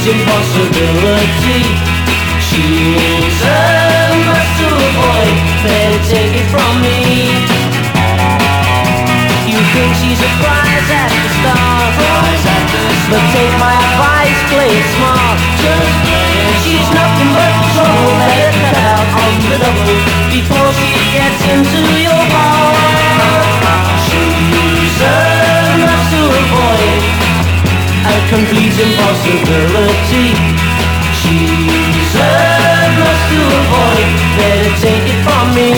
impossibility. She's a must to avoid, better take it from me. You think she's a prize at the start, but take my advice, play it smart. Just play it. She's nothing but trouble, better cut out on the double before she gets into your heart. She's a must to avoid, a complete impossibility. She's a must to avoid, better take it from me.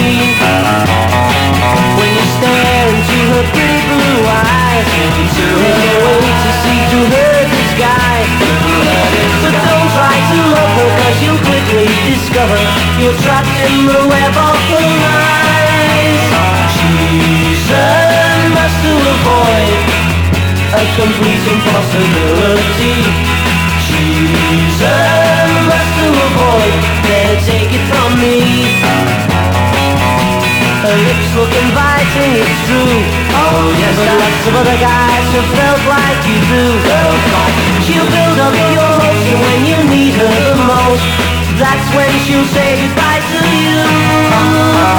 When you stare into her pretty blue eyes, there's no way to see through her disguise. So don't try to love her, cause you'll quickly discover you're trapped in the web of her lies. She's a must to avoid, a complete impossibility. She's a must to avoid, better take it from me. Her lips look inviting, it's true. Oh yes, but lots of other guys have felt like you do. She'll build up your hopes, and when you need her the most, that's when she'll say goodbye to you.